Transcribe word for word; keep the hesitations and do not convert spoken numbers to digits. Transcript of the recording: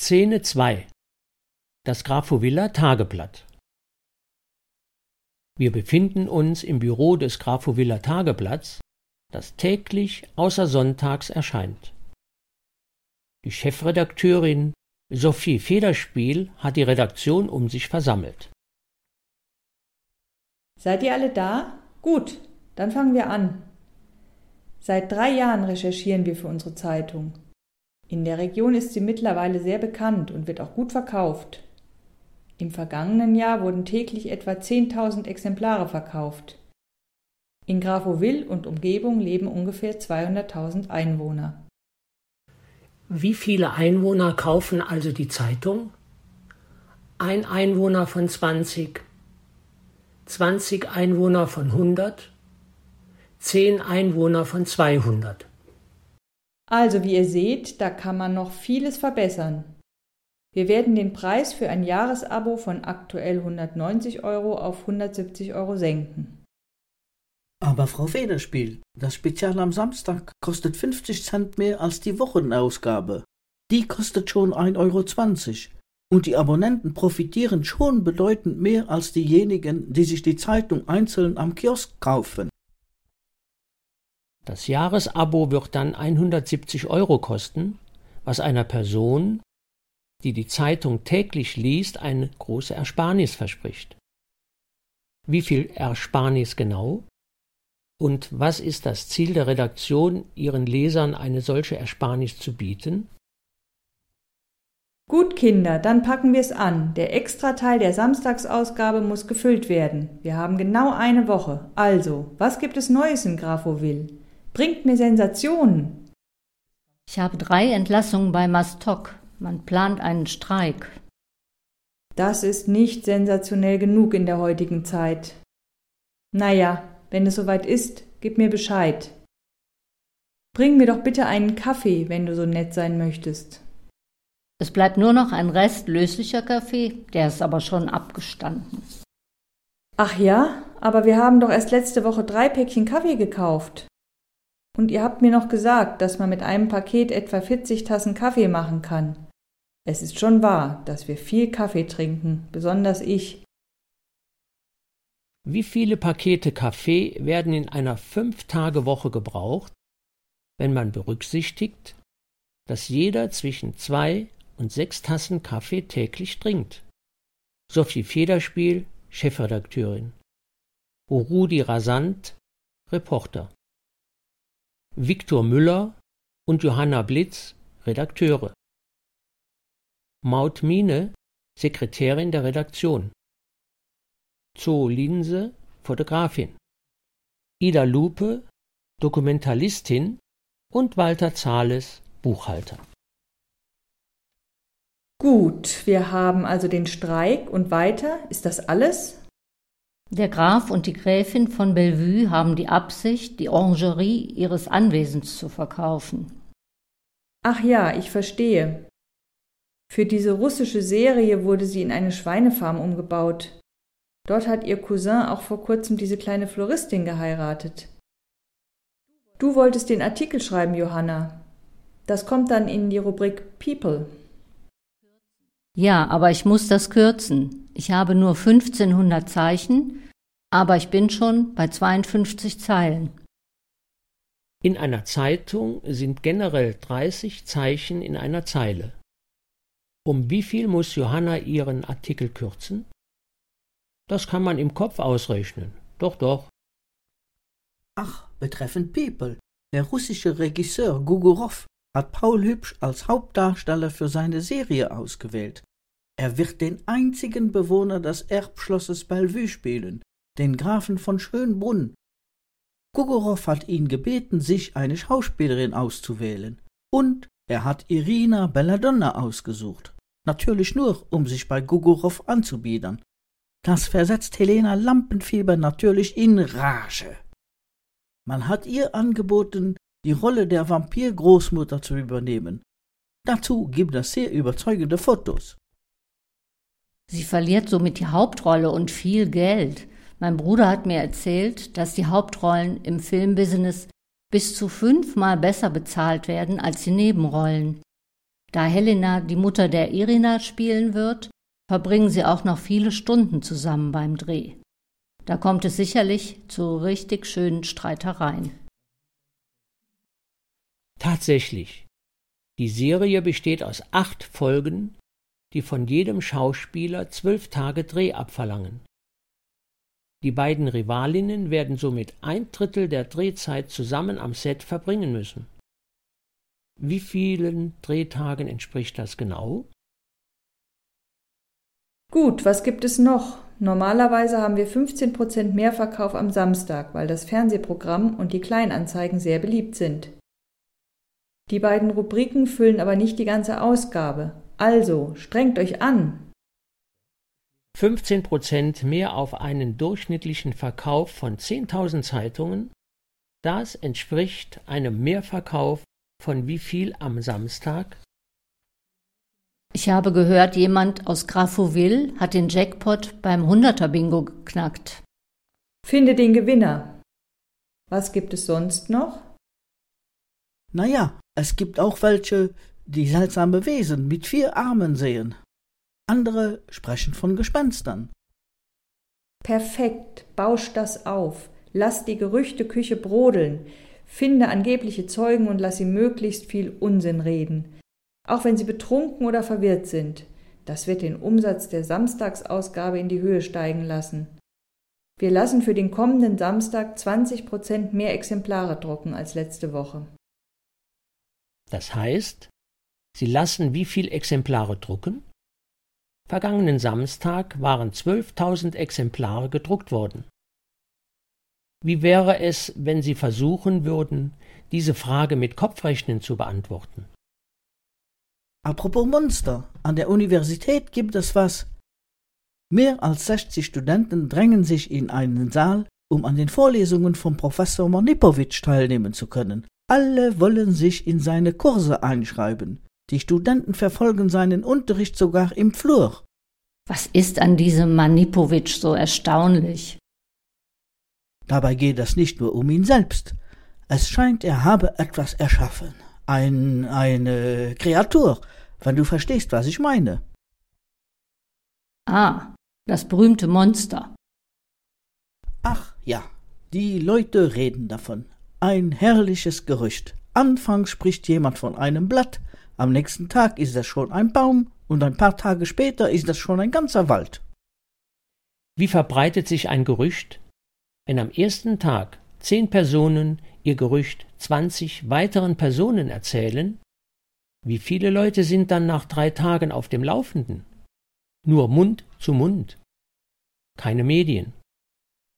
Szene zwei. Das Grafowiller Tageblatt. Wir befinden uns im Büro des Grafowiller Tageblatts, das täglich außer sonntags erscheint. Die Chefredakteurin Sophie Federspiel hat die Redaktion um sich versammelt. Seid ihr alle da? Gut, dann fangen wir an. Seit drei Jahren recherchieren wir für unsere Zeitung. In der Region ist sie mittlerweile sehr bekannt und wird auch gut verkauft. Im vergangenen Jahr wurden täglich etwa zehntausend Exemplare verkauft. In Grafowil und Umgebung leben ungefähr zweihunderttausend Einwohner. Wie viele Einwohner kaufen also die Zeitung? Ein Einwohner von zwanzig, zwanzig Einwohner von hundert, zehn Einwohner von zweihundert. Also wie ihr seht, da kann man noch vieles verbessern. Wir werden den Preis für ein Jahresabo von aktuell hundertneunzig Euro auf hundertsiebzig Euro senken. Aber Frau Federspiel, das Spezial am Samstag kostet fünfzig Cent mehr als die Wochenausgabe. Die kostet schon ein Euro zwanzig. Und die Abonnenten profitieren schon bedeutend mehr als diejenigen, die sich die Zeitung einzeln am Kiosk kaufen. Das Jahresabo wird dann hundertsiebzig Euro kosten, was einer Person, die die Zeitung täglich liest, eine große Ersparnis verspricht. Wie viel Ersparnis genau? Und was ist das Ziel der Redaktion, ihren Lesern eine solche Ersparnis zu bieten? Gut, Kinder, dann packen wir es an. Der Extrateil der Samstagsausgabe muss gefüllt werden. Wir haben genau eine Woche. Also, was gibt es Neues in Grafowil? Bringt mir Sensationen. Ich habe drei Entlassungen bei Mastok. Man plant einen Streik. Das ist nicht sensationell genug in der heutigen Zeit. Naja, wenn es soweit ist, gib mir Bescheid. Bring mir doch bitte einen Kaffee, wenn du so nett sein möchtest. Es bleibt nur noch ein Rest löslicher Kaffee, der ist aber schon abgestanden. Ach ja, aber wir haben doch erst letzte Woche drei Päckchen Kaffee gekauft. Und ihr habt mir noch gesagt, dass man mit einem Paket etwa vierzig Tassen Kaffee machen kann. Es ist schon wahr, dass wir viel Kaffee trinken, besonders ich. Wie viele Pakete Kaffee werden in einer Fünf-Tage-Woche gebraucht, wenn man berücksichtigt, dass jeder zwischen zwei und sechs Tassen Kaffee täglich trinkt? Sophie Federspiel, Chefredakteurin. Rudi Rasant, Reporter. Viktor Müller und Johanna Blitz, Redakteure. Maud Miene, Sekretärin der Redaktion. Zo Linse, Fotografin. Ida Lupe, Dokumentalistin und Walter Zahles, Buchhalter. Gut, wir haben also den Streik und weiter. Ist das alles? Der Graf und die Gräfin von Bellevue haben die Absicht, die Orangerie ihres Anwesens zu verkaufen. Ach ja, ich verstehe. Für diese russische Serie wurde sie in eine Schweinefarm umgebaut. Dort hat ihr Cousin auch vor kurzem diese kleine Floristin geheiratet. Du wolltest den Artikel schreiben, Johanna. Das kommt dann in die Rubrik People. Ja, aber ich muss das kürzen. Ich habe nur fünfzehnhundert Zeichen, aber ich bin schon bei zweiundfünfzig Zeilen. In einer Zeitung sind generell dreißig Zeichen in einer Zeile. Um wie viel muss Johanna ihren Artikel kürzen? Das kann man im Kopf ausrechnen. Doch, doch. Ach, betreffend People. Der russische Regisseur Gugurov hat Paul Hübsch als Hauptdarsteller für seine Serie ausgewählt. Er wird den einzigen Bewohner des Erbschlosses Bellevue spielen, den Grafen von Schönbrunn. Gugurov hat ihn gebeten, sich eine Schauspielerin auszuwählen. Und er hat Irina Belladonna ausgesucht. Natürlich nur, um sich bei Gugurov anzubiedern. Das versetzt Helena Lampenfieber natürlich in Rage. Man hat ihr angeboten, die Rolle der Vampir-Großmutter zu übernehmen. Dazu gibt es sehr überzeugende Fotos. Sie verliert somit die Hauptrolle und viel Geld. Mein Bruder hat mir erzählt, dass die Hauptrollen im Filmbusiness bis zu fünfmal besser bezahlt werden als die Nebenrollen. Da Helena die Mutter der Irina spielen wird, verbringen sie auch noch viele Stunden zusammen beim Dreh. Da kommt es sicherlich zu richtig schönen Streitereien. Tatsächlich. Die Serie besteht aus acht Folgen, die von jedem Schauspieler zwölf Tage Dreh abverlangen. Die beiden Rivalinnen werden somit ein Drittel der Drehzeit zusammen am Set verbringen müssen. Wie vielen Drehtagen entspricht das genau? Gut, was gibt es noch? Normalerweise haben wir fünfzehn Prozent Mehrverkauf am Samstag, weil das Fernsehprogramm und die Kleinanzeigen sehr beliebt sind. Die beiden Rubriken füllen aber nicht die ganze Ausgabe. Also, strengt euch an! fünfzehn Prozent mehr auf einen durchschnittlichen Verkauf von zehntausend Zeitungen, das entspricht einem Mehrverkauf von wie viel am Samstag? Ich habe gehört, jemand aus Grafowil hat den Jackpot beim Hunderter-Bingo geknackt. Finde den Gewinner. Was gibt es sonst noch? Naja, es gibt auch welche, die seltsame Wesen mit vier Armen sehen. Andere sprechen von Gespenstern. Perfekt, bausch das auf. Lass die Gerüchteküche brodeln. Finde angebliche Zeugen und lass sie möglichst viel Unsinn reden. Auch wenn sie betrunken oder verwirrt sind. Das wird den Umsatz der Samstagsausgabe in die Höhe steigen lassen. Wir lassen für den kommenden Samstag zwanzig Prozent mehr Exemplare drucken als letzte Woche. Das heißt, Sie lassen wie viel Exemplare drucken? Vergangenen Samstag waren zwölftausend Exemplare gedruckt worden. Wie wäre es, wenn Sie versuchen würden, diese Frage mit Kopfrechnen zu beantworten? Apropos Monster, an der Universität gibt es was. Mehr als sechzig Studenten drängen sich in einen Saal, um an den Vorlesungen von Professor Manipowitsch teilnehmen zu können. Alle wollen sich in seine Kurse einschreiben. Die Studenten verfolgen seinen Unterricht sogar im Flur. Was ist an diesem Manipowitsch so erstaunlich? Dabei geht es nicht nur um ihn selbst. Es scheint, er habe etwas erschaffen. Ein, eine Kreatur, wenn du verstehst, was ich meine. Ah, das berühmte Monster. Ach ja, die Leute reden davon. Ein herrliches Gerücht. Anfangs spricht jemand von einem Blatt, am nächsten Tag ist es schon ein Baum und ein paar Tage später ist es schon ein ganzer Wald. Wie verbreitet sich ein Gerücht, wenn am ersten Tag zehn Personen ihr Gerücht zwanzig weiteren Personen erzählen? Wie viele Leute sind dann nach drei Tagen auf dem Laufenden? Nur Mund zu Mund. Keine Medien.